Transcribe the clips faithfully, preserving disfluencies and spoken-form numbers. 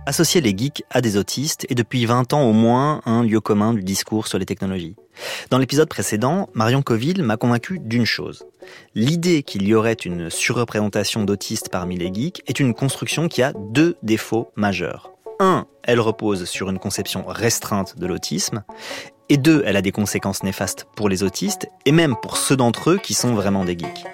associer les geeks à des autistes est depuis vingt ans au moins un lieu commun du discours sur les technologies. Dans l'épisode précédent, Marion Coville m'a convaincu d'une chose. L'idée qu'il y aurait une surreprésentation d'autistes parmi les geeks est une construction qui a deux défauts majeurs. Un, elle repose sur une conception restreinte de l'autisme. Et deux, elle a des conséquences néfastes pour les autistes et même pour ceux d'entre eux qui sont vraiment des geeks.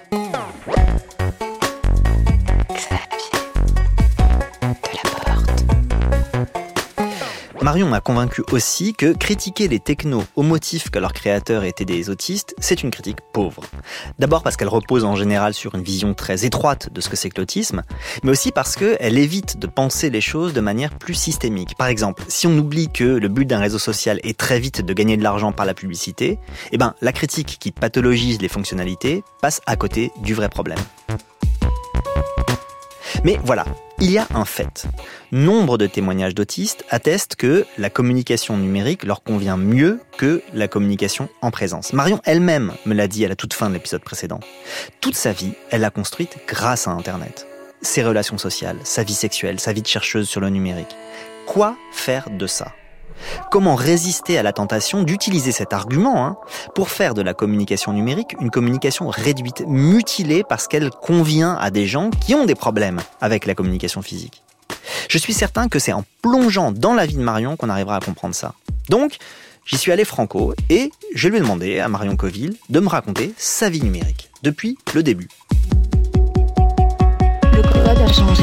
Marion m'a convaincu aussi que critiquer les technos au motif que leurs créateurs étaient des autistes, c'est une critique pauvre. D'abord parce qu'elle repose en général sur une vision très étroite de ce que c'est que l'autisme, mais aussi parce qu'elle évite de penser les choses de manière plus systémique. Par exemple, si on oublie que le but d'un réseau social est très vite de gagner de l'argent par la publicité, eh ben, la critique qui pathologise les fonctionnalités passe à côté du vrai problème. Mais voilà, il y a un fait. Nombre de témoignages d'autistes attestent que la communication numérique leur convient mieux que la communication en présence. Marion elle-même me l'a dit à la toute fin de l'épisode précédent. Toute sa vie, elle l'a construite grâce à Internet. Ses relations sociales, sa vie sexuelle, sa vie de chercheuse sur le numérique. Quoi faire de ça ? Comment résister à la tentation d'utiliser cet argument hein, pour faire de la communication numérique une communication réduite, mutilée parce qu'elle convient à des gens qui ont des problèmes avec la communication physique. Je suis certain que c'est en plongeant dans la vie de Marion qu'on arrivera à comprendre ça. Donc, j'y suis allé franco et je lui ai demandé à Marion Coville de me raconter sa vie numérique, depuis le début. Le code a changé.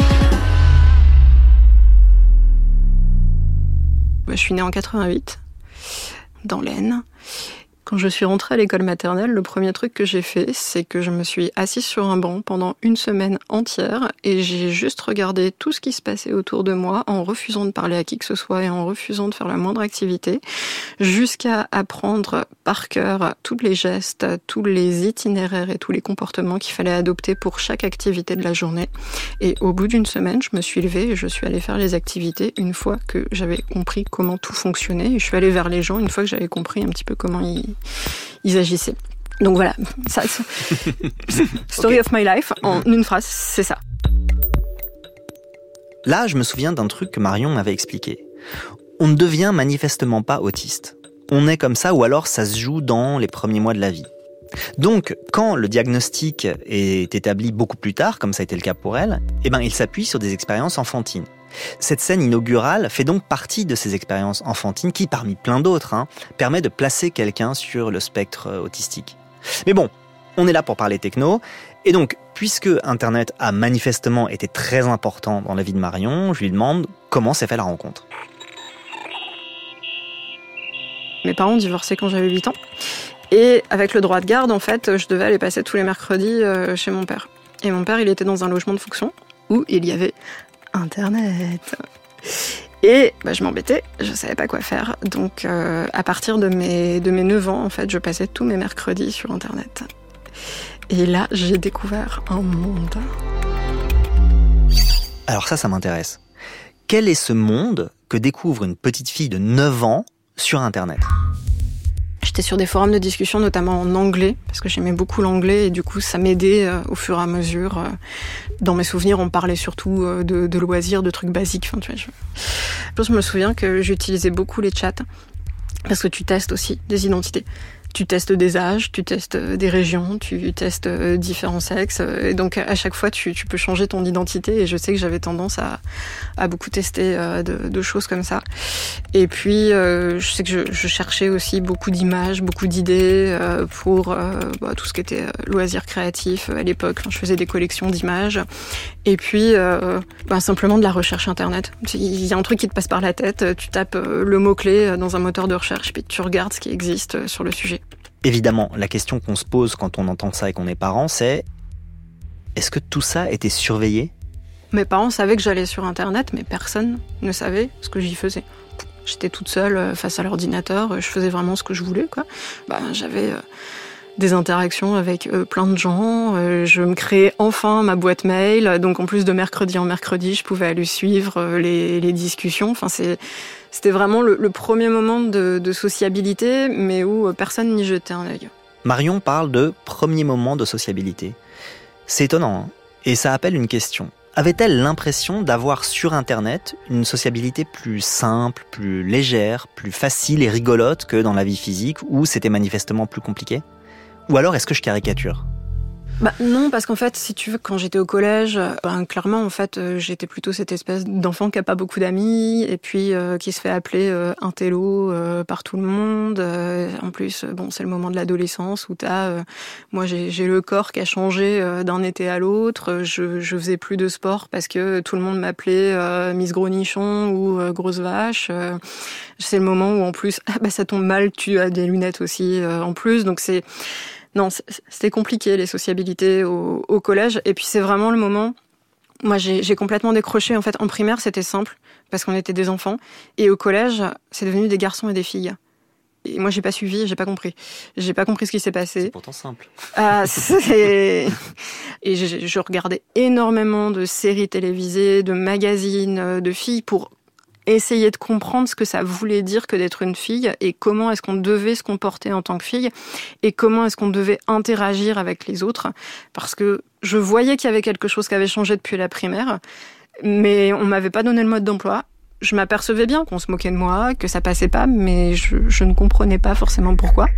Je suis née en quatre-vingt-huit, dans l'Aisne. Quand je suis rentrée à l'école maternelle, le premier truc que j'ai fait, c'est que je me suis assise sur un banc pendant une semaine entière et j'ai juste regardé tout ce qui se passait autour de moi en refusant de parler à qui que ce soit et en refusant de faire la moindre activité, jusqu'à apprendre par cœur tous les gestes, tous les itinéraires et tous les comportements qu'il fallait adopter pour chaque activité de la journée. Et au bout d'une semaine, je me suis levée et je suis allée faire les activités une fois que j'avais compris comment tout fonctionnait. Et je suis allée vers les gens une fois que j'avais compris un petit peu comment ils ils agissaient. Donc voilà, ça, story okay. of my life, en une phrase, c'est ça. Là, je me souviens d'un truc que Marion m'avait expliqué. On ne devient manifestement pas autiste. On est comme ça, ou alors ça se joue dans les premiers mois de la vie. Donc, quand le diagnostic est établi beaucoup plus tard, comme ça a été le cas pour elle, eh ben, il s'appuie sur des expériences enfantines. Cette scène inaugurale fait donc partie de ces expériences enfantines qui, parmi plein d'autres, hein, permet de placer quelqu'un sur le spectre autistique. Mais bon, on est là pour parler techno, et donc, puisque Internet a manifestement été très important dans la vie de Marion, je lui demande comment s'est fait la rencontre. Mes parents ont divorcé quand j'avais huit ans. Et avec le droit de garde, en fait, je devais aller passer tous les mercredis chez mon père. Et mon père, il était dans un logement de fonction où il y avait Internet. Et bah, je m'embêtais, je savais pas quoi faire. Donc, euh, à partir de mes, de mes neuf ans, en fait, je passais tous mes mercredis sur Internet. Et là, j'ai découvert un monde. Alors ça, ça m'intéresse. Quel est ce monde que découvre une petite fille de neuf ans sur Internet ? J'étais sur des forums de discussion, notamment en anglais, parce que j'aimais beaucoup l'anglais, et du coup, ça m'aidait euh, au fur et à mesure. Euh, dans mes souvenirs, on parlait surtout euh, de, de loisirs, de trucs basiques. Enfin, tu vois, je... je me souviens que j'utilisais beaucoup les chats, parce que tu testes aussi des identités. Tu testes des âges, tu testes des régions, tu testes différents sexes. Et donc, à chaque fois, tu, tu peux changer ton identité. Et je sais que j'avais tendance à, à beaucoup tester de, de choses comme ça. Et puis, euh, je sais que je, je cherchais aussi beaucoup d'images, beaucoup d'idées euh, pour euh, bah, tout ce qui était loisirs créatifs à l'époque. Enfin, je faisais des collections d'images. Et puis, euh, bah, simplement de la recherche Internet. Il y a un truc qui te passe par la tête. Tu tapes le mot-clé dans un moteur de recherche, puis tu regardes ce qui existe sur le sujet. Évidemment, la question qu'on se pose quand on entend ça et qu'on est parent, c'est est-ce que tout ça était surveillé ? Mes parents savaient que j'allais sur Internet, mais personne ne savait ce que j'y faisais. J'étais toute seule face à l'ordinateur, je faisais vraiment ce que je voulais, quoi. Bah, j'avais euh, des interactions avec euh, plein de gens, euh, je me créais enfin ma boîte mail, donc en plus de mercredi en mercredi, je pouvais aller suivre euh, les, les discussions. Enfin, c'est... C'était vraiment le, le premier moment de, de sociabilité, mais où personne n'y jetait un œil. Marion parle de premier moment de sociabilité. C'est étonnant, hein, et ça appelle une question. avait-elle l'impression d'avoir sur Internet une sociabilité plus simple, plus légère, plus facile et rigolote que dans la vie physique où c'était manifestement plus compliqué ? Ou alors est-ce que je caricature ? Bah non, parce qu'en fait, si tu veux, quand j'étais au collège, ben, clairement, en fait, euh, j'étais plutôt cette espèce d'enfant qui a pas beaucoup d'amis et puis euh, qui se fait appeler euh, intello euh, par tout le monde. Euh, en plus, bon, c'est le moment de l'adolescence où t'as, euh, moi, j'ai, j'ai le corps qui a changé euh, d'un été à l'autre. Je, je faisais plus de sport parce que tout le monde m'appelait euh, Miss Gros Nichon ou euh, Grosse Vache. Euh, c'est le moment où en plus, ah, bah ça tombe mal, tu as des lunettes aussi euh, en plus, donc c'est Non, c'était compliqué, les sociabilités au, au collège. Et puis, c'est vraiment le moment... Moi, j'ai, j'ai complètement décroché. En fait, en primaire, c'était simple, parce qu'on était des enfants. Et au collège, c'est devenu des garçons et des filles. Et moi, j'ai pas suivi, j'ai pas compris. J'ai pas compris ce qui s'est passé. C'est pourtant simple. Ah, c'est... Et je, je regardais énormément de séries télévisées, de magazines, de filles, pour essayer de comprendre ce que ça voulait dire que d'être une fille et comment est-ce qu'on devait se comporter en tant que fille et comment est-ce qu'on devait interagir avec les autres. Parce que je voyais qu'il y avait quelque chose qui avait changé depuis la primaire, mais on m'avait pas donné le mode d'emploi. Je m'apercevais bien qu'on se moquait de moi, que ça passait pas, mais je, je ne comprenais pas forcément pourquoi.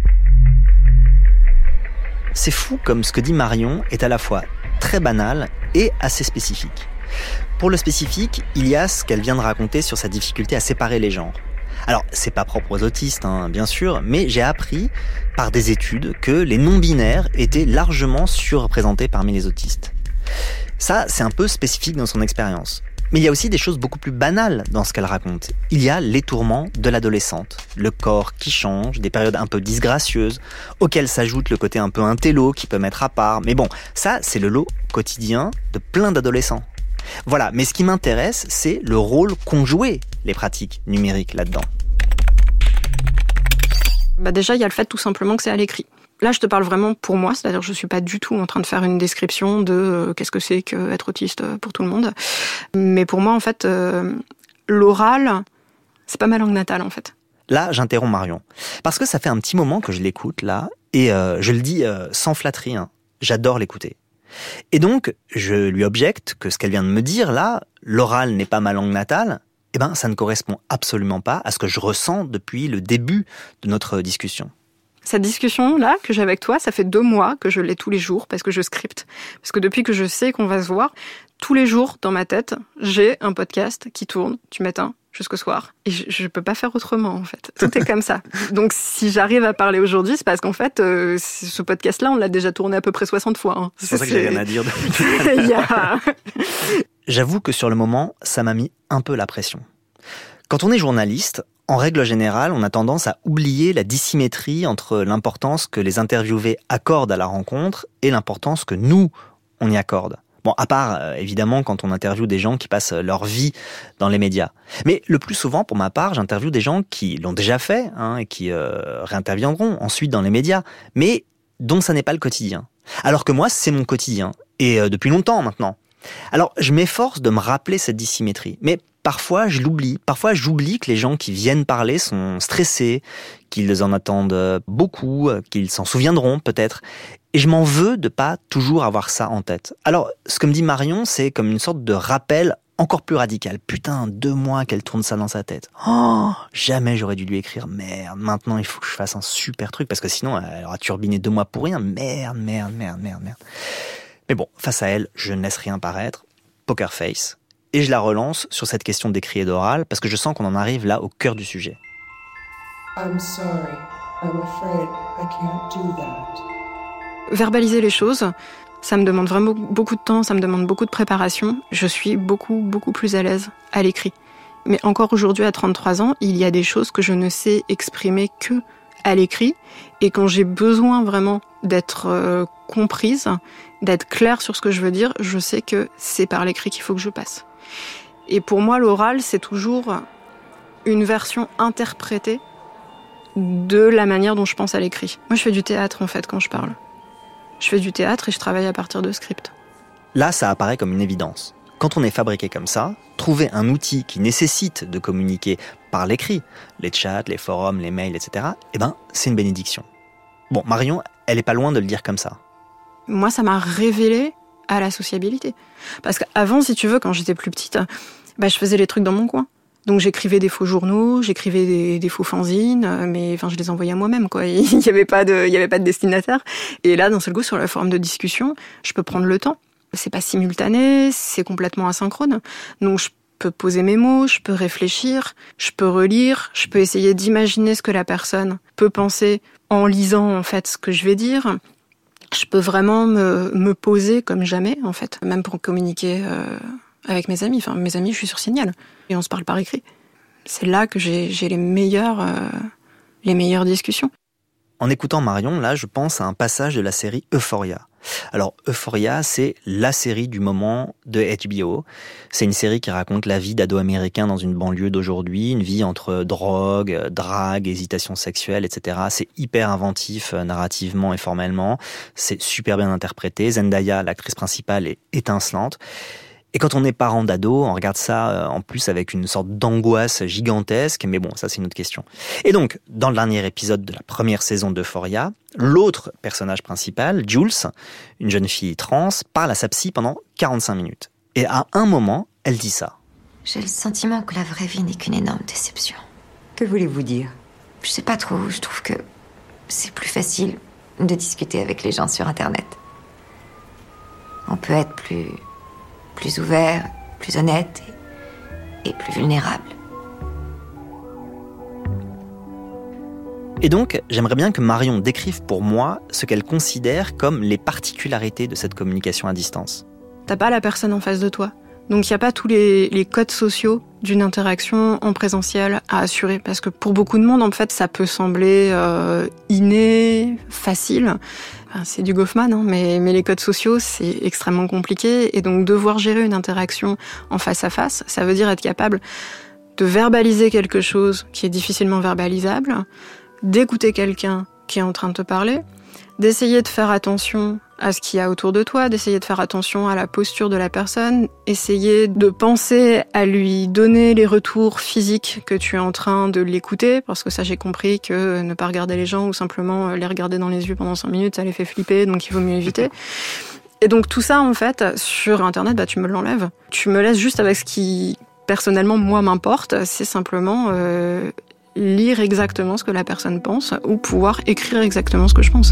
C'est fou comme ce que dit Marion est à la fois très banal et assez spécifique. Pour le spécifique, il y a ce qu'elle vient de raconter sur sa difficulté à séparer les genres. Alors, c'est pas propre aux autistes, hein, bien sûr, mais j'ai appris par des études que les non-binaires étaient largement surreprésentés parmi les autistes. Ça, c'est un peu spécifique dans son expérience. Mais il y a aussi des choses beaucoup plus banales dans ce qu'elle raconte. Il y a les tourments de l'adolescente, le corps qui change, des périodes un peu disgracieuses, auxquelles s'ajoute le côté un peu intello qui peut mettre à part. Mais bon, ça, c'est le lot quotidien de plein d'adolescents. Voilà, mais ce qui m'intéresse, c'est le rôle qu'ont joué les pratiques numériques là-dedans. Bah déjà, il y a le fait tout simplement que c'est à l'écrit. Là, je te parle vraiment pour moi, c'est-à-dire que je suis pas du tout en train de faire une description de euh, qu'est-ce que c'est qu'être autiste pour tout le monde. Mais pour moi, en fait, euh, l'oral, c'est pas ma langue natale, en fait. Là, j'interromps Marion. Parce que ça fait un petit moment que je l'écoute, là, et euh, je le dis euh, sans flatterie, hein, j'adore l'écouter. Et donc, je lui objecte que ce qu'elle vient de me dire, là, l'oral n'est pas ma langue natale, eh ben, ça ne correspond absolument pas à ce que je ressens depuis le début de notre discussion. Cette discussion-là que j'ai avec toi, ça fait deux mois que je l'ai tous les jours parce que je scripte. Parce que depuis que je sais qu'on va se voir, tous les jours, dans ma tête, j'ai un podcast qui tourne du matin jusqu'au soir. Et je, je peux pas faire autrement, en fait. Tout est comme ça. Donc, si j'arrive à parler aujourd'hui, c'est parce qu'en fait, euh, ce podcast-là, on l'a déjà tourné à peu près soixante fois. Hein. C'est pour ça que j'ai rien à dire. Il y a... J'avoue que sur le moment, ça m'a mis un peu la pression. Quand on est journaliste, en règle générale, on a tendance à oublier la dissymétrie entre l'importance que les interviewés accordent à la rencontre et l'importance que nous, on y accorde. Bon, à part, euh, évidemment, quand on interviewe des gens qui passent leur vie dans les médias. Mais le plus souvent, pour ma part, j'interviewe des gens qui l'ont déjà fait, hein, et qui euh, réinterviendront ensuite dans les médias, mais dont ça n'est pas le quotidien. Alors que moi, c'est mon quotidien, et euh, depuis longtemps maintenant. Alors, je m'efforce de me rappeler cette dissymétrie, mais parfois, je l'oublie. Parfois, j'oublie que les gens qui viennent parler sont stressés, qu'ils en attendent beaucoup, qu'ils s'en souviendront peut-être. Et je m'en veux de pas toujours avoir ça en tête. Alors, ce que me dit Marion, c'est comme une sorte de rappel encore plus radical. Putain, deux mois qu'elle tourne ça dans sa tête. Oh, jamais j'aurais dû lui écrire. Merde, maintenant il faut que je fasse un super truc, parce que sinon, elle aura turbiné deux mois pour rien. Merde, merde, merde, merde, merde. Mais bon, face à elle, je ne laisse rien paraître. Poker face. Et je la relance sur cette question d'écrit et d'oral, parce que je sens qu'on en arrive là au cœur du sujet. I'm sorry. I'm afraid I can't do that. Verbaliser les choses, ça me demande vraiment beaucoup de temps, ça me demande beaucoup de préparation. Je suis beaucoup, beaucoup plus à l'aise à l'écrit. Mais encore aujourd'hui, à trente-trois ans, il y a des choses que je ne sais exprimer que à l'écrit. Et quand j'ai besoin vraiment d'être euh, comprise, d'être claire sur ce que je veux dire, je sais que c'est par l'écrit qu'il faut que je passe. Et pour moi, l'oral, c'est toujours une version interprétée de la manière dont je pense à l'écrit. Moi, je fais du théâtre, en fait, quand je parle. Je fais du théâtre et je travaille à partir de scripts. Là, ça apparaît comme une évidence. Quand on est fabriqué comme ça, trouver un outil qui nécessite de communiquer par l'écrit, les chats, les forums, les mails, et cetera, eh ben, c'est une bénédiction. Bon, Marion, elle est pas loin de le dire comme ça. Moi, ça m'a révélé à la sociabilité. Parce qu'avant, si tu veux, quand j'étais plus petite, bah, je faisais les trucs dans mon coin. Donc j'écrivais des faux journaux, j'écrivais des, des faux fanzines, mais enfin je les envoyais à moi-même, quoi. Il n'y avait pas de, il y avait pas de destinataire. Et là, d'un seul coup, sur le forum de discussion, je peux prendre le temps. C'est pas simultané, c'est complètement asynchrone. Donc je peux poser mes mots, je peux réfléchir, je peux relire, je peux essayer d'imaginer ce que la personne peut penser en lisant en fait ce que je vais dire. Je peux vraiment me, me poser comme jamais, en fait, même pour communiquer euh, avec mes amis. Enfin, mes amis, je suis sur Signal et on se parle par écrit. C'est là que j'ai, j'ai les meilleures, euh, les meilleures discussions. En écoutant Marion, là, je pense à un passage de la série Euphoria. Alors, Euphoria, c'est la série du moment de H B O. C'est une série qui raconte la vie d'ados américains dans une banlieue d'aujourd'hui, une vie entre drogue, drague, hésitation sexuelle, et cetera. C'est hyper inventif euh, narrativement et formellement. C'est super bien interprété. Zendaya, l'actrice principale, est étincelante. Et quand on est parent d'ado, on regarde ça euh, en plus avec une sorte d'angoisse gigantesque, mais bon, ça c'est une autre question. Et donc, dans le dernier épisode de la première saison d'Euphoria, l'autre personnage principal, Jules, une jeune fille trans, parle à sa psy pendant quarante-cinq minutes. Et à un moment, elle dit ça. J'ai le sentiment que la vraie vie n'est qu'une énorme déception. Que voulez-vous dire ? Je sais pas trop, je trouve que c'est plus facile de discuter avec les gens sur Internet. On peut être plus... plus ouvert, plus honnête et, et plus vulnérable. Et donc, j'aimerais bien que Marion décrive pour moi ce qu'elle considère comme les particularités de cette communication à distance. T'as pas la personne en face de toi. Donc il n'y a pas tous les, les codes sociaux d'une interaction en présentiel à assurer. Parce que pour beaucoup de monde, en fait, ça peut sembler euh, inné, facile. Enfin, c'est du Goffman, hein, mais, mais les codes sociaux, c'est extrêmement compliqué. Et donc devoir gérer une interaction en face à face, ça veut dire être capable de verbaliser quelque chose qui est difficilement verbalisable, d'écouter quelqu'un qui est en train de te parler, d'essayer de faire attention à ce qu'il y a autour de toi, d'essayer de faire attention à la posture de la personne, essayer de penser à lui donner les retours physiques que tu es en train de l'écouter, parce que ça j'ai compris que ne pas regarder les gens ou simplement les regarder dans les yeux pendant cinq minutes, ça les fait flipper, donc il vaut mieux éviter. Et donc tout ça en fait, sur Internet, bah, tu me l'enlèves. Tu me laisses juste avec ce qui, personnellement, moi m'importe, c'est simplement euh, lire exactement ce que la personne pense ou pouvoir écrire exactement ce que je pense.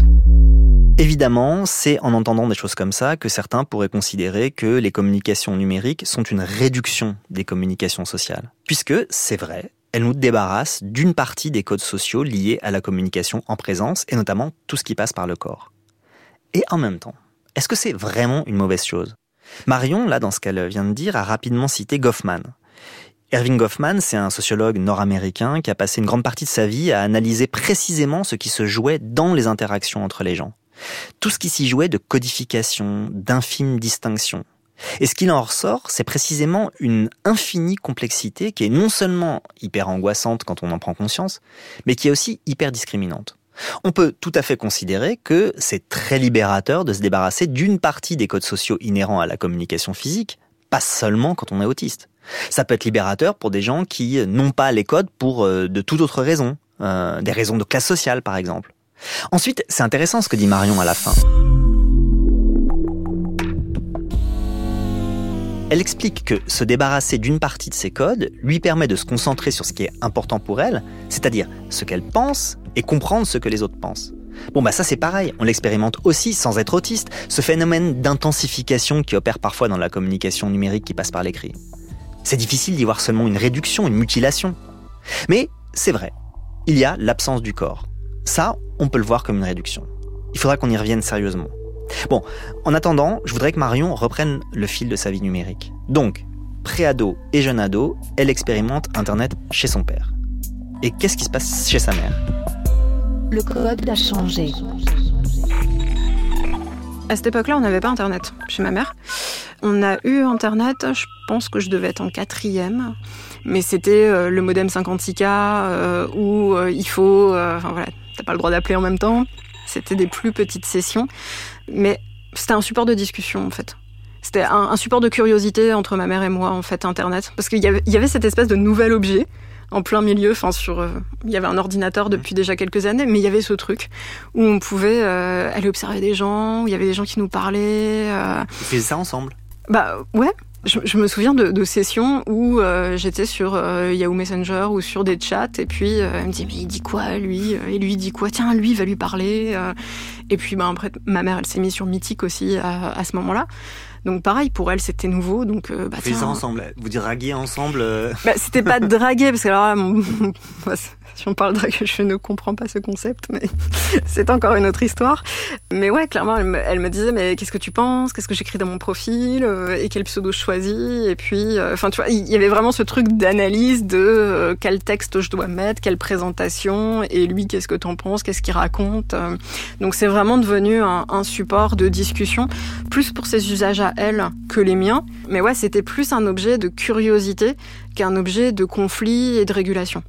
Évidemment, c'est en entendant des choses comme ça que certains pourraient considérer que les communications numériques sont une réduction des communications sociales. Puisque, c'est vrai, elles nous débarrassent d'une partie des codes sociaux liés à la communication en présence, et notamment tout ce qui passe par le corps. Et en même temps, est-ce que c'est vraiment une mauvaise chose ? Marion, là, dans ce qu'elle vient de dire, a rapidement cité Goffman. Erving Goffman, c'est un sociologue nord-américain qui a passé une grande partie de sa vie à analyser précisément ce qui se jouait dans les interactions entre les gens. Tout ce qui s'y jouait de codification, d'infimes distinctions. Et ce qu'il en ressort, c'est précisément une infinie complexité qui est non seulement hyper angoissante quand on en prend conscience, mais qui est aussi hyper discriminante. On peut tout à fait considérer que c'est très libérateur de se débarrasser d'une partie des codes sociaux inhérents à la communication physique, pas seulement quand on est autiste. Ça peut être libérateur pour des gens qui n'ont pas les codes pour euh, de toute autre raison, euh, des raisons de classe sociale par exemple. Ensuite, c'est intéressant ce que dit Marion à la fin. Elle explique que se débarrasser d'une partie de ses codes lui permet de se concentrer sur ce qui est important pour elle, c'est-à-dire ce qu'elle pense et comprendre ce que les autres pensent. Bon bah ça c'est pareil, on l'expérimente aussi sans être autiste, ce phénomène d'intensification qui opère parfois dans la communication numérique qui passe par l'écrit. C'est difficile d'y voir seulement une réduction, une mutilation. Mais c'est vrai, il y a l'absence du corps. Ça, on peut le voir comme une réduction. Il faudra qu'on y revienne sérieusement. Bon, en attendant, je voudrais que Marion reprenne le fil de sa vie numérique. Donc, pré-ado et jeune ado, elle expérimente Internet chez son père. Et qu'est-ce qui se passe chez sa mère ? Le code a changé. À cette époque-là, on n'avait pas Internet chez ma mère. On a eu Internet, je pense que je devais être en quatrième, mais c'était euh, le modem cinquante-six K euh, où euh, il faut... Euh, enfin voilà, t'as pas le droit d'appeler en même temps. C'était des plus petites sessions, mais c'était un support de discussion en fait. C'était un, un support de curiosité entre ma mère et moi en fait, Internet, parce qu'il y avait, il y avait cette espèce de nouvel objet, en plein milieu. Enfin, sur, euh, il y avait un ordinateur depuis déjà quelques années, mais il y avait ce truc où on pouvait euh, aller observer des gens, où il y avait des gens qui nous parlaient. Euh... Vous faisiez ça ensemble ? Bah ouais. Je, je me souviens de, de sessions où euh, j'étais sur euh, Yahoo Messenger ou sur des chats et puis euh, elle me dit mais il dit quoi lui, et lui il dit quoi, tiens lui il va lui parler euh. Et puis bah, après ma mère elle s'est mise sur Mythique aussi à, à ce moment-là, donc pareil pour elle c'était nouveau, donc euh, bah, vous faisiez ça ensemble, vous draguiez ensemble euh... bah, c'était pas de draguer parce que alors là, mon, mon, si on parle de drague je ne comprends pas ce concept, mais c'est encore une autre histoire. Mais ouais clairement elle me, elle me disait mais qu'est-ce que tu penses, qu'est-ce que j'écris dans mon profil euh, et quel pseudo je choisis, et puis enfin euh, tu vois il y avait vraiment ce truc d'analyse de euh, quel texte je dois mettre, quelle présentation, et lui qu'est-ce que t'en penses, qu'est-ce qu'il raconte. Donc c'est vraiment devenu un, un support de discussion plus pour ses usages à elle que les miens, mais ouais c'était plus un objet de curiosité qu'un objet de conflit et de régulation.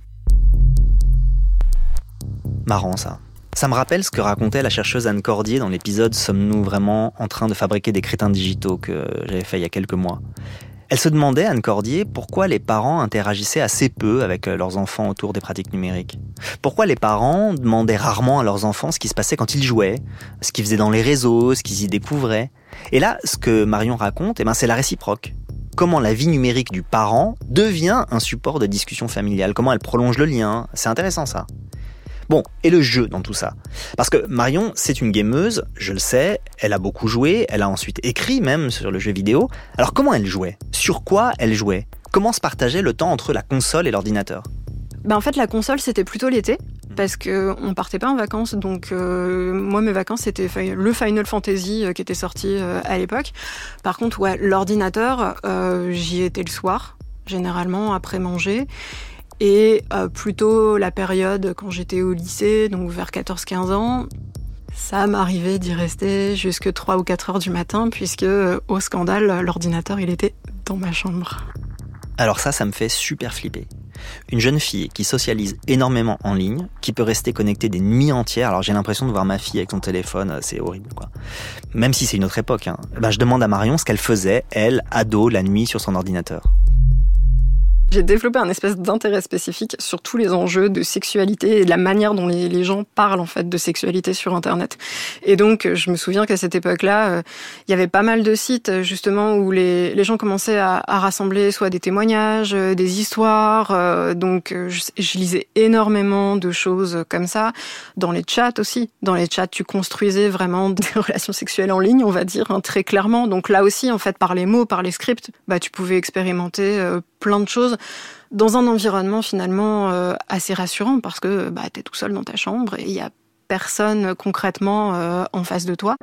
Marrant ça. Ça me rappelle ce que racontait la chercheuse Anne Cordier dans l'épisode « Sommes-nous vraiment en train de fabriquer des crétins digitaux » que j'avais fait il y a quelques mois. Elle se demandait, Anne Cordier, pourquoi les parents interagissaient assez peu avec leurs enfants autour des pratiques numériques. Pourquoi les parents demandaient rarement à leurs enfants ce qui se passait quand ils jouaient, ce qu'ils faisaient dans les réseaux, ce qu'ils y découvraient. Et là, ce que Marion raconte, eh ben, c'est la réciproque. Comment la vie numérique du parent devient un support de discussion familiale, comment elle prolonge le lien. C'est intéressant ça. Bon, et le jeu dans tout ça. Parce que Marion, c'est une gameuse, je le sais, elle a beaucoup joué, elle a ensuite écrit même sur le jeu vidéo. Alors comment elle jouait ? Sur quoi elle jouait ? Comment se partageait le temps entre la console et l'ordinateur ? Ben en fait, la console, c'était plutôt l'été, parce qu'on partait pas en vacances. Donc euh, moi, mes vacances, c'était le Final Fantasy qui était sorti euh, à l'époque. Par contre, ouais, l'ordinateur, euh, j'y étais le soir, généralement, après manger. Et euh, plutôt la période quand j'étais au lycée, donc vers quatorze quinze ans, ça m'arrivait d'y rester jusque trois ou quatre heures du matin, puisque euh, au scandale, l'ordinateur, il était dans ma chambre. Alors ça, ça me fait super flipper. Une jeune fille qui socialise énormément en ligne, qui peut rester connectée des nuits entières. Alors j'ai l'impression de voir ma fille avec son téléphone, c'est horrible quoi. Même si c'est une autre époque, hein. Ben, je demande à Marion ce qu'elle faisait, elle, ado, la nuit sur son ordinateur. J'ai développé un espèce d'intérêt spécifique sur tous les enjeux de sexualité et de la manière dont les, les gens parlent en fait de sexualité sur Internet. Et donc, je me souviens qu'à cette époque-là, euh, il y avait pas mal de sites justement où les, les gens commençaient à, à rassembler soit des témoignages, euh, des histoires. Euh, donc, je, je lisais énormément de choses comme ça. Dans les chats aussi. Dans les chats, tu construisais vraiment des relations sexuelles en ligne, on va dire, hein, très clairement. Donc là aussi, en fait, par les mots, par les scripts, bah, tu pouvais expérimenter euh, plein de choses dans un environnement finalement euh, assez rassurant parce que bah, t'es tout seul dans ta chambre et il y a personne concrètement euh, en face de toi.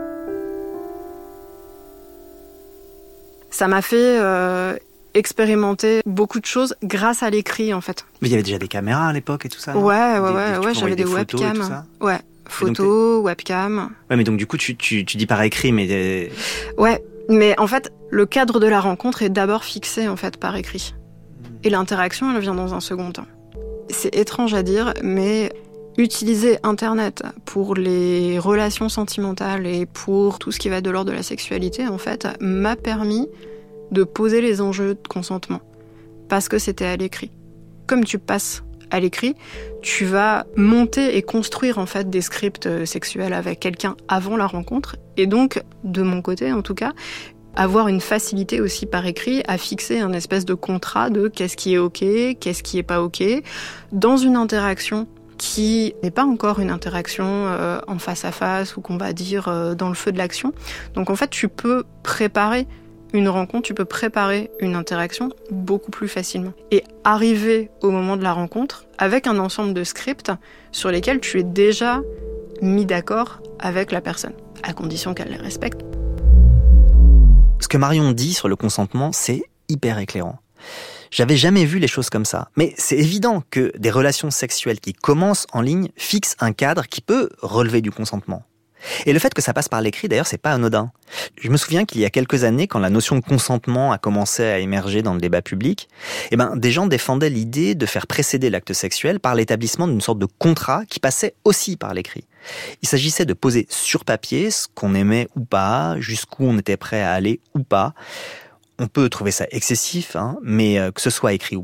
Ça m'a fait euh, expérimenter beaucoup de choses grâce à l'écrit en fait. Mais il y avait déjà des caméras à l'époque et tout ça. Ouais, ouais, des, ouais, des, ouais j'avais des, des webcams. Ouais, photos, webcams. Ouais, mais donc du coup tu, tu, tu dis par écrit, mais des... ouais. Mais en fait, le cadre de la rencontre est d'abord fixé en fait par écrit. Et l'interaction, elle vient dans un second temps. C'est étrange à dire, mais utiliser Internet pour les relations sentimentales et pour tout ce qui va de l'ordre de la sexualité, en fait, m'a permis de poser les enjeux de consentement. Parce que c'était à l'écrit. Comme tu passes à l'écrit, tu vas monter et construire en fait des scripts sexuels avec quelqu'un avant la rencontre. Et donc, de mon côté en tout cas, avoir une facilité aussi par écrit à fixer un espèce de contrat de qu'est-ce qui est ok, qu'est-ce qui est pas ok, dans une interaction qui n'est pas encore une interaction euh, en face à face ou qu'on va dire euh, dans le feu de l'action. Donc en fait, tu peux préparer une rencontre, tu peux préparer une interaction beaucoup plus facilement. Et arriver au moment de la rencontre avec un ensemble de scripts sur lesquels tu es déjà mis d'accord avec la personne, à condition qu'elle les respecte. Ce que Marion dit sur le consentement, c'est hyper éclairant. J'avais jamais vu les choses comme ça. Mais c'est évident que des relations sexuelles qui commencent en ligne fixent un cadre qui peut relever du consentement. Et le fait que ça passe par l'écrit, d'ailleurs, c'est pas anodin. Je me souviens qu'il y a quelques années, quand la notion de consentement a commencé à émerger dans le débat public, eh ben, des gens défendaient l'idée de faire précéder l'acte sexuel par l'établissement d'une sorte de contrat qui passait aussi par l'écrit. Il s'agissait de poser sur papier ce qu'on aimait ou pas, jusqu'où on était prêt à aller ou pas. On peut trouver ça excessif, hein, mais que ce soit écrit ou pas,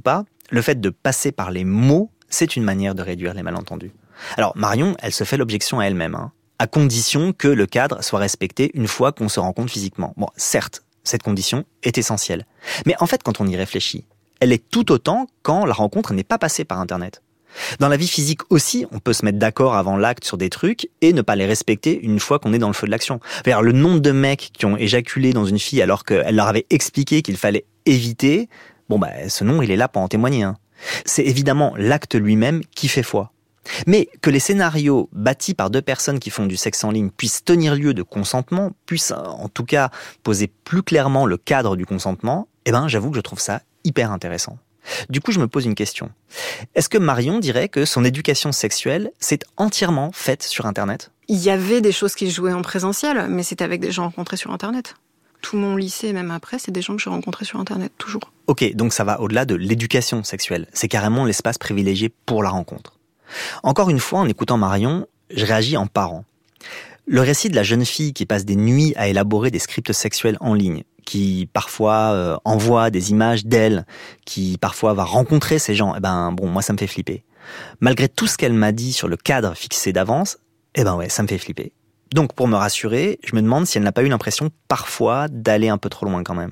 le fait de passer par les mots, c'est une manière de réduire les malentendus. Alors Marion, elle se fait l'objection à elle-même, hein, à condition que le cadre soit respecté une fois qu'on se rencontre physiquement. Bon, certes, cette condition est essentielle. Mais en fait, quand on y réfléchit, elle est tout autant quand la rencontre n'est pas passée par Internet. Dans la vie physique aussi, on peut se mettre d'accord avant l'acte sur des trucs et ne pas les respecter une fois qu'on est dans le feu de l'action. D'ailleurs, le nombre de mecs qui ont éjaculé dans une fille alors qu'elle leur avait expliqué qu'il fallait éviter, bon bah, ce nombre, il est là pour en témoigner. Hein. C'est évidemment l'acte lui-même qui fait foi. Mais que les scénarios bâtis par deux personnes qui font du sexe en ligne puissent tenir lieu de consentement, puissent en tout cas poser plus clairement le cadre du consentement, eh ben, j'avoue que je trouve ça hyper intéressant. Du coup, je me pose une question. Est-ce que Marion dirait que son éducation sexuelle s'est entièrement faite sur Internet ? Il y avait des choses qui se jouaient en présentiel, mais c'était avec des gens rencontrés sur Internet. Tout mon lycée, même après, c'est des gens que j'ai rencontrés sur Internet, toujours. Ok, donc ça va au-delà de l'éducation sexuelle. C'est carrément l'espace privilégié pour la rencontre. Encore une fois, en écoutant Marion, je réagis en parent. Le récit de la jeune fille qui passe des nuits à élaborer des scripts sexuels en ligne, qui parfois euh, envoie des images d'elle, qui parfois va rencontrer ces gens, eh ben bon, moi ça me fait flipper. Malgré tout ce qu'elle m'a dit sur le cadre fixé d'avance, eh ben ouais, ça me fait flipper. Donc pour me rassurer, je me demande si elle n'a pas eu l'impression parfois d'aller un peu trop loin quand même.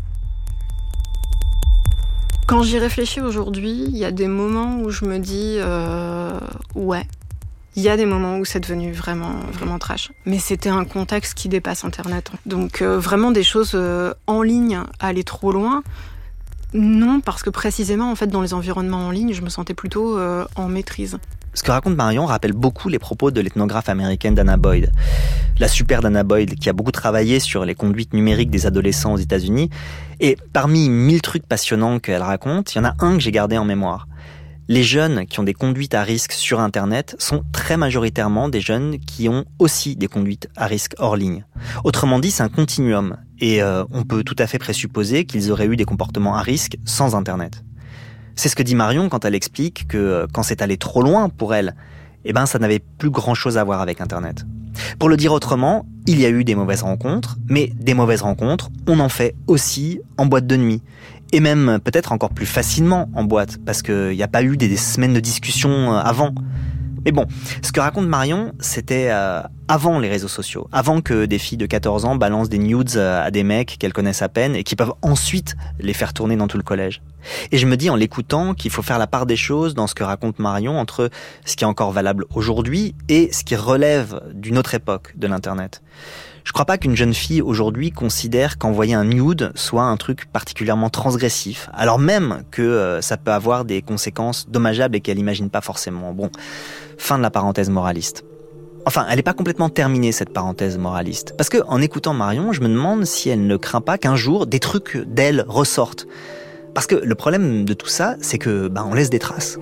Quand j'y réfléchis aujourd'hui, il y a des moments où je me dis euh, ouais. Il y a des moments où c'est devenu vraiment, vraiment trash. Mais c'était un contexte qui dépasse Internet. Donc euh, vraiment des choses euh, en ligne, aller trop loin, non, parce que précisément, en fait, dans les environnements en ligne, je me sentais plutôt euh, en maîtrise. Ce que raconte Marion rappelle beaucoup les propos de l'ethnographe américaine Danah Boyd. La super Danah Boyd, qui a beaucoup travaillé sur les conduites numériques des adolescents aux États-Unis. Et parmi mille trucs passionnants qu'elle raconte, il y en a un que j'ai gardé en mémoire. Les jeunes qui ont des conduites à risque sur Internet sont très majoritairement des jeunes qui ont aussi des conduites à risque hors ligne. Autrement dit, c'est un continuum. Et euh, on peut tout à fait présupposer qu'ils auraient eu des comportements à risque sans Internet. C'est ce que dit Marion quand elle explique que euh, quand c'est allé trop loin pour elle, eh ben, ça n'avait plus grand-chose à voir avec Internet. Pour le dire autrement, il y a eu des mauvaises rencontres, mais des mauvaises rencontres, on en fait aussi en boîte de nuit. Et même peut-être encore plus facilement en boîte, parce qu'il n'y a pas eu des, des semaines de discussion avant. Mais bon, ce que raconte Marion, c'était euh, avant les réseaux sociaux, avant que des filles de quatorze ans balancent des nudes à des mecs qu'elles connaissent à peine et qui peuvent ensuite les faire tourner dans tout le collège. Et je me dis en l'écoutant qu'il faut faire la part des choses dans ce que raconte Marion entre ce qui est encore valable aujourd'hui et ce qui relève d'une autre époque de l'Internet. Je crois pas qu'une jeune fille aujourd'hui considère qu'envoyer un nude soit un truc particulièrement transgressif, alors même que euh, ça peut avoir des conséquences dommageables et qu'elle imagine pas forcément. Bon, fin de la parenthèse moraliste. Enfin, elle est pas complètement terminée cette parenthèse moraliste, parce que en écoutant Marion, je me demande si elle ne craint pas qu'un jour des trucs d'elle ressortent. Parce que le problème de tout ça, c'est que bah, on laisse des traces.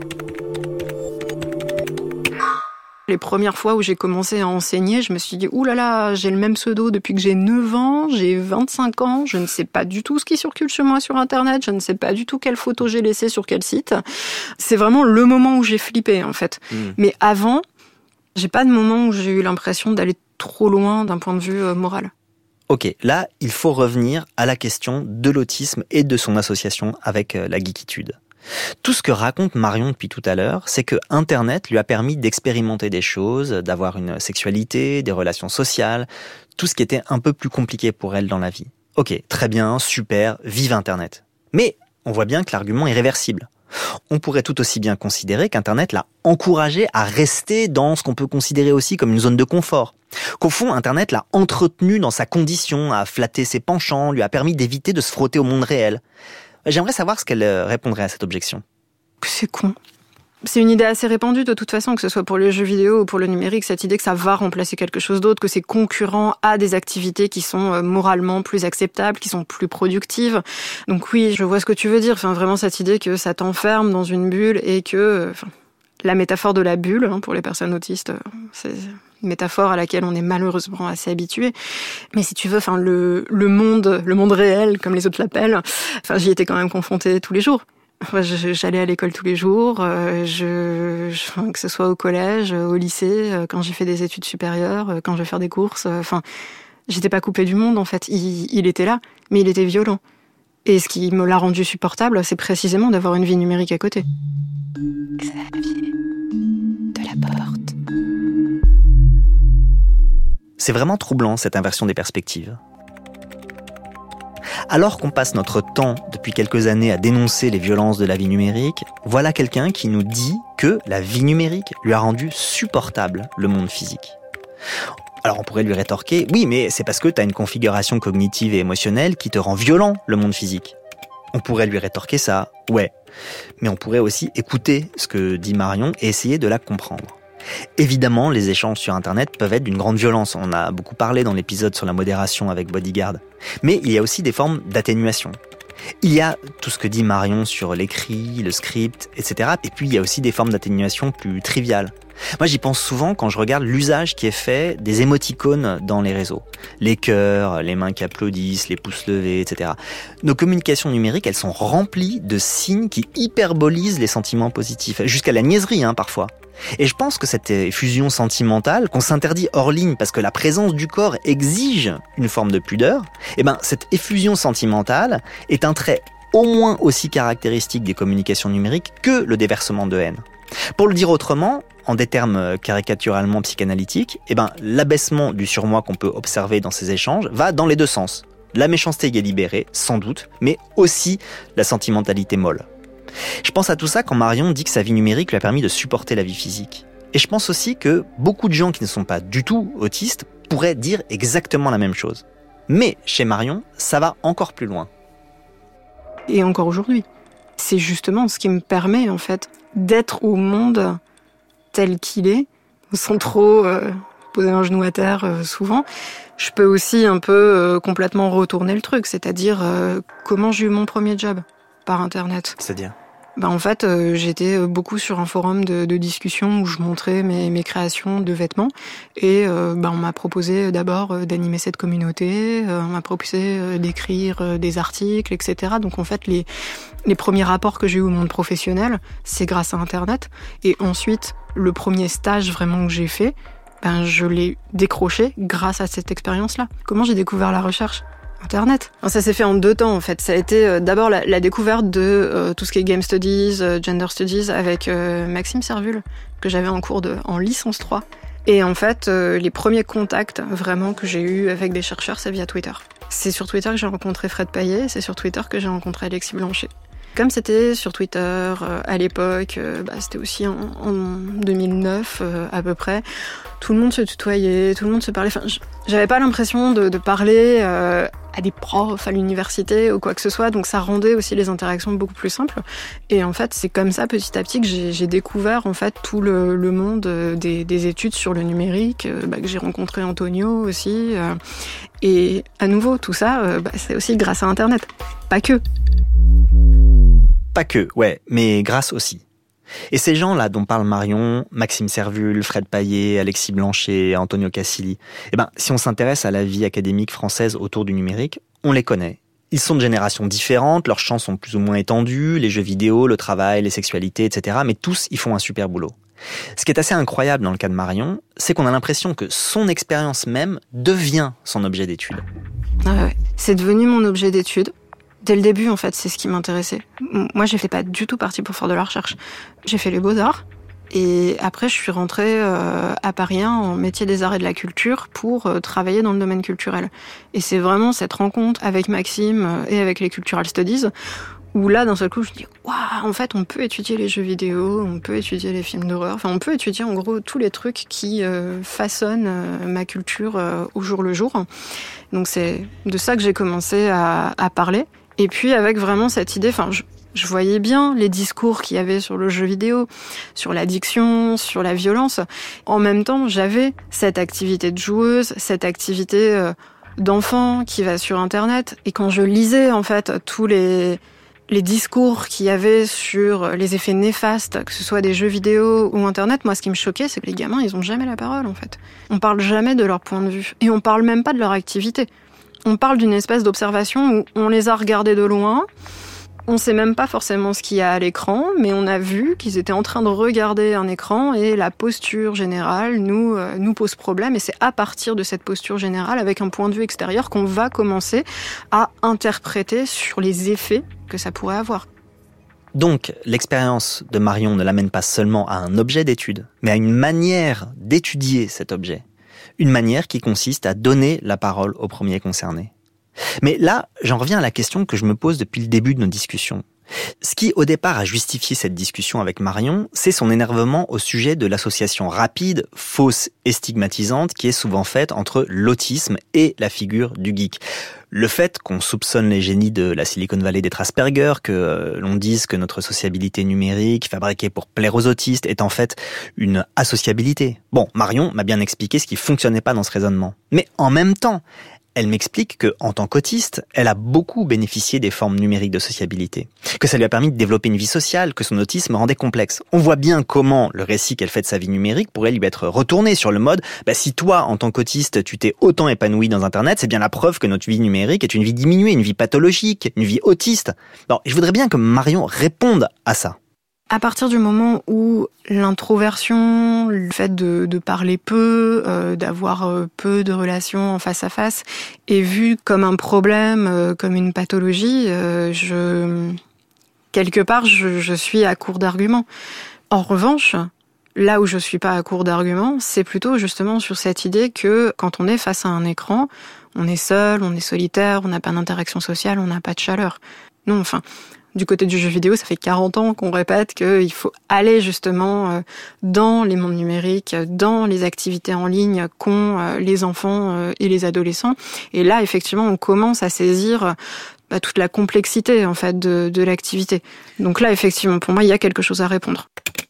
Les premières fois où j'ai commencé à enseigner, je me suis dit « Ouh là là, j'ai le même pseudo depuis que j'ai neuf ans, j'ai vingt-cinq ans, je ne sais pas du tout ce qui circule chez moi sur Internet, je ne sais pas du tout quelle photo j'ai laissée sur quel site. » C'est vraiment le moment où j'ai flippé, en fait. Mmh. Mais avant, j'ai pas de moment où j'ai eu l'impression d'aller trop loin d'un point de vue euh, moral. Ok, là, il faut revenir à la question de l'autisme et de son association avec euh, la geekitude. Tout ce que raconte Marion depuis tout à l'heure, c'est que Internet lui a permis d'expérimenter des choses, d'avoir une sexualité, des relations sociales, tout ce qui était un peu plus compliqué pour elle dans la vie. Ok, très bien, super, vive Internet. Mais on voit bien que l'argument est réversible. On pourrait tout aussi bien considérer qu'Internet l'a encouragée à rester dans ce qu'on peut considérer aussi comme une zone de confort. Qu'au fond, Internet l'a entretenue dans sa condition, a flatté ses penchants, lui a permis d'éviter de se frotter au monde réel. J'aimerais savoir ce qu'elle répondrait à cette objection. C'est con. C'est une idée assez répandue de toute façon, que ce soit pour les jeux vidéo ou pour le numérique, cette idée que ça va remplacer quelque chose d'autre, que c'est concurrent à des activités qui sont moralement plus acceptables, qui sont plus productives. Donc oui, je vois ce que tu veux dire. Enfin, vraiment cette idée que ça t'enferme dans une bulle et que... Enfin, la métaphore de la bulle, hein, pour les personnes autistes, c'est une métaphore à laquelle on est malheureusement assez habitué. Mais si tu veux, enfin, le, le monde, le monde réel, comme les autres l'appellent, enfin, j'y étais quand même confrontée tous les jours. Enfin, j'allais à l'école tous les jours, euh, je, je, enfin, que ce soit au collège, au lycée, quand j'ai fait des études supérieures, quand je vais faire des courses, enfin, j'étais pas coupée du monde, en fait. Il, il était là, mais il était violent. Et ce qui me l'a rendu supportable, c'est précisément d'avoir une vie numérique à côté. Xavier Delaporte. C'est vraiment troublant, cette inversion des perspectives. Alors qu'on passe notre temps depuis quelques années à dénoncer les violences de la vie numérique, voilà quelqu'un qui nous dit que la vie numérique lui a rendu supportable le monde physique. Alors on pourrait lui rétorquer, oui mais c'est parce que tu as une configuration cognitive et émotionnelle qui te rend violent le monde physique. On pourrait lui rétorquer ça, ouais. Mais on pourrait aussi écouter ce que dit Marion et essayer de la comprendre. Évidemment, les échanges sur Internet peuvent être d'une grande violence. On a beaucoup parlé dans l'épisode sur la modération avec Bodyguard. Mais il y a aussi des formes d'atténuation. Il y a tout ce que dit Marion sur l'écrit, le script, et cetera. Et puis il y a aussi des formes d'atténuation plus triviales. Moi j'y pense souvent quand je regarde l'usage qui est fait des émoticônes dans les réseaux. Les cœurs, les mains qui applaudissent, les pouces levés, et cetera. Nos communications numériques, elles sont remplies de signes qui hyperbolisent les sentiments positifs, jusqu'à la niaiserie hein, parfois. Et je pense que cette effusion sentimentale, qu'on s'interdit hors ligne parce que la présence du corps exige une forme de pudeur, eh ben, cette effusion sentimentale est un trait au moins aussi caractéristique des communications numériques que le déversement de haine. Pour le dire autrement, en des termes caricaturalement psychanalytiques, eh ben, l'abaissement du surmoi qu'on peut observer dans ces échanges va dans les deux sens. La méchanceté délibérée, sans doute, mais aussi la sentimentalité molle. Je pense à tout ça quand Marion dit que sa vie numérique lui a permis de supporter la vie physique. Et je pense aussi que beaucoup de gens qui ne sont pas du tout autistes pourraient dire exactement la même chose. Mais chez Marion, ça va encore plus loin. Et encore aujourd'hui. C'est justement ce qui me permet, en fait, d'être au monde tel qu'il est, sans trop euh, poser un genou à terre euh, souvent. Je peux aussi un peu euh, complètement retourner le truc, c'est-à-dire euh, comment j'ai eu mon premier job par Internet. C'est-à-dire ? Bah en fait, euh, j'étais beaucoup sur un forum de, de discussion où je montrais mes, mes créations de vêtements et euh, bah on m'a proposé d'abord euh, d'animer cette communauté, euh, on m'a proposé euh, d'écrire euh, des articles, et cetera. Donc en fait, les, les premiers rapports que j'ai eu au monde professionnel, c'est grâce à Internet. Et ensuite, le premier stage vraiment que j'ai fait, ben je l'ai décroché grâce à cette expérience-là. Comment j'ai découvert la recherche ? Internet. Ça s'est fait en deux temps en fait. Ça a été euh, d'abord la, la découverte de euh, tout ce qui est Game Studies, euh, Gender Studies avec euh, Maxime Servul, que j'avais en cours de, en licence trois. Et en fait, euh, les premiers contacts vraiment que j'ai eus avec des chercheurs, c'est via Twitter. C'est sur Twitter que j'ai rencontré Fred Paillet, c'est sur Twitter que j'ai rencontré Alexis Blanchet. Comme c'était sur Twitter euh, à l'époque, euh, bah, c'était aussi en, en deux mille neuf euh, à peu près, tout le monde se tutoyait, tout le monde se parlait. Enfin, j'avais pas l'impression de, de parler euh, à des profs à l'université ou quoi que ce soit, donc ça rendait aussi les interactions beaucoup plus simples. Et en fait, c'est comme ça petit à petit que j'ai, j'ai découvert en fait tout le, le monde des, des études sur le numérique, euh, bah, que j'ai rencontré Antonio aussi. Euh, et à nouveau, tout ça, euh, bah, c'est aussi grâce à Internet, pas que. Pas que, ouais, mais grâce aussi. Et ces gens-là dont parle Marion, Maxime Servul, Fred Paillet, Alexis Blanchet, Antonio Casilli, eh ben, si on s'intéresse à la vie académique française autour du numérique, on les connaît. Ils sont de générations différentes, leurs champs sont plus ou moins étendus, les jeux vidéo, le travail, les sexualités, et cetera. Mais tous, ils font un super boulot. Ce qui est assez incroyable dans le cas de Marion, c'est qu'on a l'impression que son expérience même devient son objet d'étude. Ah ouais, c'est devenu mon objet d'étude. Dès le début, en fait, c'est ce qui m'intéressait. Moi, j'ai fait pas du tout partie pour faire de la recherche. J'ai fait les Beaux-Arts. Et après, je suis rentrée euh, à Paris un en métier des arts et de la culture pour euh, travailler dans le domaine culturel. Et c'est vraiment cette rencontre avec Maxime euh, et avec les Cultural Studies où là, d'un seul coup, je me dis « Waouh, en fait, on peut étudier les jeux vidéo, on peut étudier les films d'horreur. Enfin, on peut étudier, en gros, tous les trucs qui euh, façonnent euh, ma culture euh, au jour le jour. » Donc, c'est de ça que j'ai commencé à, à parler. Et puis avec vraiment cette idée, enfin, je, je voyais bien les discours qu'il y avait sur le jeu vidéo, sur l'addiction, sur la violence. En même temps, j'avais cette activité de joueuse, cette activité euh, d'enfant qui va sur Internet. Et quand je lisais en fait tous les les discours qu'il y avait sur les effets néfastes, que ce soit des jeux vidéo ou Internet, moi ce qui me choquait, c'est que les gamins, ils ont jamais la parole en fait. On parle jamais de leur point de vue et on parle même pas de leur activité. On parle d'une espèce d'observation où on les a regardés de loin, On ne sait même pas forcément ce qu'il y a à l'écran, mais on a vu qu'ils étaient en train de regarder un écran et la posture générale nous, euh, nous pose problème. Et c'est à partir de cette posture générale, avec un point de vue extérieur, qu'on va commencer à interpréter sur les effets que ça pourrait avoir. Donc, l'expérience de Marion ne l'amène pas seulement à un objet d'étude, mais à une manière d'étudier cet objet. Une manière qui consiste à donner la parole au premier concerné. Mais là, j'en reviens à la question que je me pose depuis le début de nos discussions. Ce qui, au départ, a justifié cette discussion avec Marion, c'est son énervement au sujet de l'association rapide, fausse et stigmatisante qui est souvent faite entre l'autisme et la figure du geek. Le fait qu'on soupçonne les génies de la Silicon Valley d'être Asperger, que euh, l'on dise que notre sociabilité numérique, fabriquée pour plaire aux autistes, est en fait une asociabilité. Bon, Marion m'a bien expliqué ce qui fonctionnait pas dans ce raisonnement. Mais en même temps, elle m'explique que, en tant qu'autiste, elle a beaucoup bénéficié des formes numériques de sociabilité. Que ça lui a permis de développer une vie sociale, que son autisme rendait complexe. On voit bien comment le récit qu'elle fait de sa vie numérique pourrait lui être retourné sur le mode bah, si toi, en tant qu'autiste, tu t'es autant épanoui dans Internet, c'est bien la preuve que notre vie numérique est une vie diminuée, une vie pathologique, une vie autiste. Alors, je voudrais bien que Marion réponde à ça. À partir du moment où l'introversion, le fait de, de parler peu, euh, d'avoir euh, peu de relations en face à face, est vu comme un problème, euh, comme une pathologie, euh, je, quelque part, je, je suis à court d'arguments. En revanche, là où je suis pas à court d'arguments, c'est plutôt justement sur cette idée que quand on est face à un écran, on est seul, on est solitaire, on n'a pas d'interaction sociale, on n'a pas de chaleur. Non, enfin... Du côté du jeu vidéo, ça fait quarante ans qu'on répète qu'il faut aller justement dans les mondes numériques, dans les activités en ligne qu'ont les enfants et les adolescents. Et là, effectivement, on commence à saisir bah, toute la complexité en fait de, de l'activité. Donc là, effectivement, pour moi, il y a quelque chose à répondre.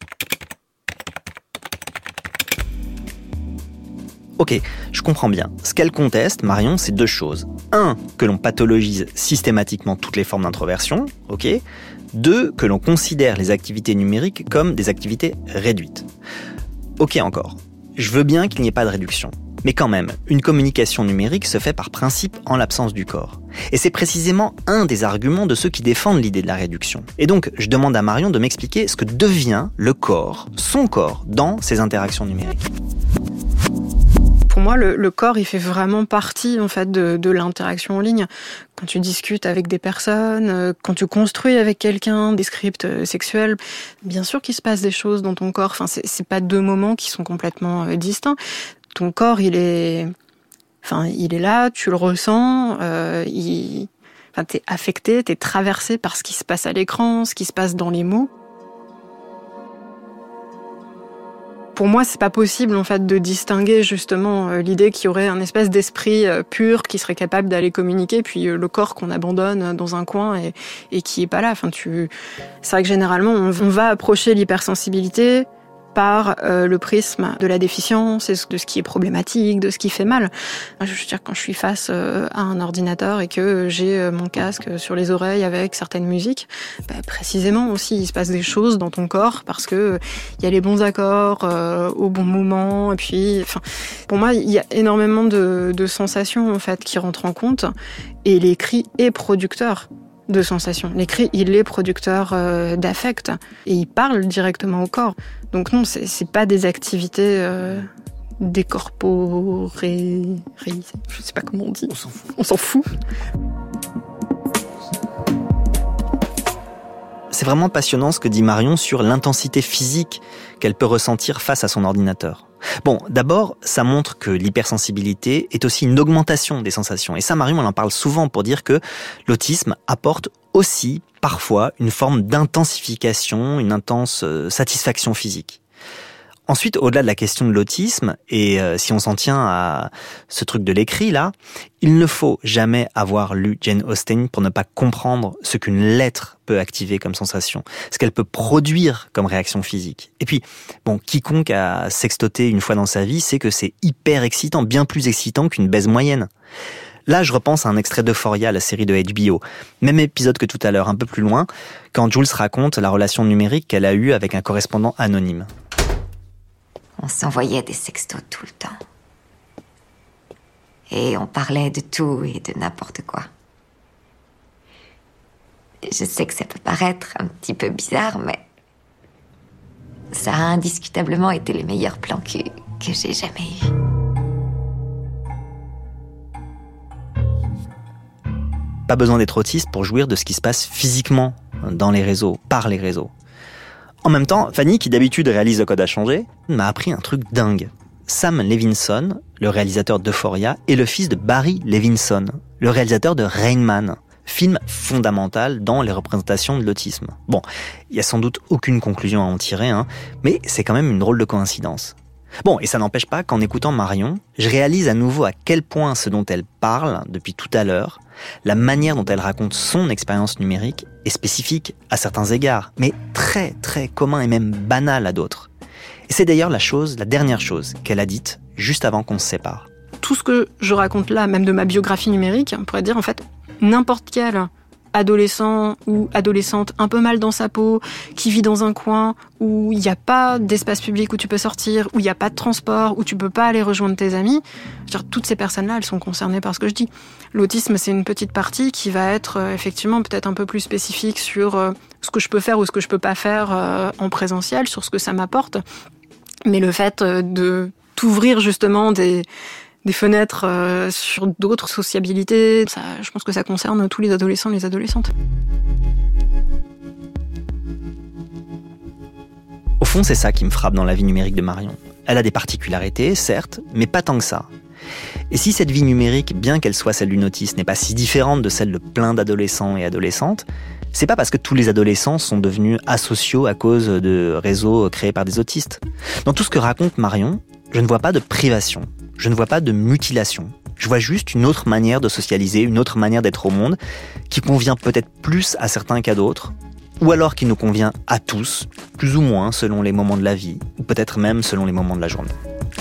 Ok, je comprends bien. Ce qu'elle conteste, Marion, c'est deux choses. Un, que l'on pathologise systématiquement toutes les formes d'introversion, ok. Deux, que l'on considère les activités numériques comme des activités réduites. Ok encore, je veux bien qu'il n'y ait pas de réduction. Mais quand même, une communication numérique se fait par principe en l'absence du corps. Et c'est précisément un des arguments de ceux qui défendent l'idée de la réduction. Et donc, je demande à Marion de m'expliquer ce que devient le corps, son corps, dans ces interactions numériques. Pour moi, le, le corps, il fait vraiment partie en fait de, de l'interaction en ligne. Quand tu discutes avec des personnes, quand tu construis avec quelqu'un des scripts sexuels, bien sûr qu'il se passe des choses dans ton corps. Enfin, c'est, c'est pas deux moments qui sont complètement distincts. Ton corps, il est, enfin, il est là, tu le ressens. Euh, il, enfin, t'es affecté, t'es traversé par ce qui se passe à l'écran, ce qui se passe dans les mots. Pour moi, c'est pas possible en fait de distinguer justement euh, l'idée qu'il y aurait un espèce d'esprit euh, pur qui serait capable d'aller communiquer, puis euh, le corps qu'on abandonne dans un coin et, et qui est pas là. Enfin, tu, c'est vrai que généralement on, on va approcher l'hypersensibilité par euh, le prisme de la déficience, et de ce qui est problématique, de ce qui fait mal. Je veux dire, quand je suis face euh, à un ordinateur et que j'ai euh, mon casque sur les oreilles avec certaines musiques, bah, précisément aussi, il se passe des choses dans ton corps parce que euh, y a les bons accords euh, au bon moment. Et puis, enfin, pour moi, il y a énormément de, de sensations en fait qui rentrent en compte. Et l'écrit est producteur de sensations. L'écrit, il est producteur euh, d'affect et il parle directement au corps. Donc non, c'est, c'est pas des activités euh, décorporéisées. Je sais pas comment on dit. On s'en fout. On s'en fout. C'est vraiment passionnant ce que dit Marion sur l'intensité physique qu'elle peut ressentir face à son ordinateur. Bon, d'abord, ça montre que l'hypersensibilité est aussi une augmentation des sensations. Et ça, Marion, elle en parle souvent pour dire que l'autisme apporte aussi, parfois, une forme d'intensification, une intense euh, satisfaction physique. Ensuite, au-delà de la question de l'autisme, et euh, si on s'en tient à ce truc de l'écrit, là, il ne faut jamais avoir lu Jane Austen pour ne pas comprendre ce qu'une lettre peut activer comme sensation, ce qu'elle peut produire comme réaction physique. Et puis, bon, quiconque a sextoté une fois dans sa vie sait que c'est hyper excitant, bien plus excitant qu'une baise moyenne. Là, je repense à un extrait d'Euphoria, la série de H B O. Même épisode que tout à l'heure, un peu plus loin, quand Jules raconte la relation numérique qu'elle a eue avec un correspondant anonyme. On s'envoyait des sextos tout le temps. Et on parlait de tout et de n'importe quoi. je sais que ça peut paraître un petit peu bizarre, mais ça a indiscutablement été le meilleur plan que, que j'ai jamais eu. Pas besoin d'être autiste pour jouir de ce qui se passe physiquement dans les réseaux, par les réseaux. En même temps, Fanny, qui d'habitude réalise Le Code a changé, m'a appris un truc dingue. Sam Levinson, le réalisateur d'Euphoria, est le fils de Barry Levinson, le réalisateur de Rain Man, film fondamental dans les représentations de l'autisme. Bon, il y a sans doute aucune conclusion à en tirer, hein, mais c'est quand même une drôle de coïncidence. Bon, et ça n'empêche pas qu'en écoutant Marion, je réalise à nouveau à quel point ce dont elle parle depuis tout à l'heure, la manière dont elle raconte son expérience numérique est spécifique à certains égards, mais très très commun et même banal à d'autres. Et c'est d'ailleurs la chose, la dernière chose qu'elle a dite juste avant qu'on se sépare. Tout ce que je raconte là, même de ma biographie numérique, on pourrait dire en fait n'importe quel adolescent ou adolescente un peu mal dans sa peau, qui vit dans un coin où il n'y a pas d'espace public où tu peux sortir, où il n'y a pas de transport, où tu peux pas aller rejoindre tes amis. Je veux dire, toutes ces personnes-là, elles sont concernées par ce que je dis. L'autisme, c'est une petite partie qui va être euh, effectivement peut-être un peu plus spécifique sur euh, ce que je peux faire ou ce que je peux pas faire euh, en présentiel, sur ce que ça m'apporte. Mais le fait euh, de t'ouvrir justement des des fenêtres euh, sur d'autres sociabilités, ça, je pense que ça concerne tous les adolescents et les adolescentes. Au fond, c'est ça qui me frappe dans la vie numérique de Marion. Elle a des particularités, certes, mais pas tant que ça. Et si cette vie numérique, bien qu'elle soit celle d'une autiste, n'est pas si différente de celle de plein d'adolescents et adolescentes, c'est pas parce que tous les adolescents sont devenus asociaux à cause de réseaux créés par des autistes. Dans tout ce que raconte Marion, je ne vois pas de privation. Je ne vois pas de mutilation. Je vois juste une autre manière de socialiser, une autre manière d'être au monde, qui convient peut-être plus à certains qu'à d'autres, ou alors qui nous convient à tous, plus ou moins selon les moments de la vie, ou peut-être même selon les moments de la journée.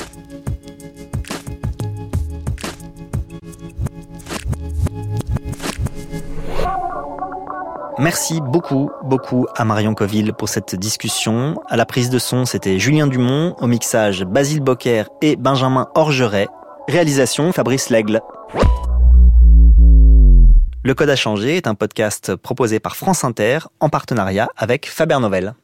Merci beaucoup, beaucoup à Marion Coville pour cette discussion. À la prise de son, c'était Julien Dumont. Au mixage, Basile Bocquer et Benjamin Orgeret. Réalisation, Fabrice Lègle. Le Code a changé est un podcast proposé par France Inter en partenariat avec Faber Novel.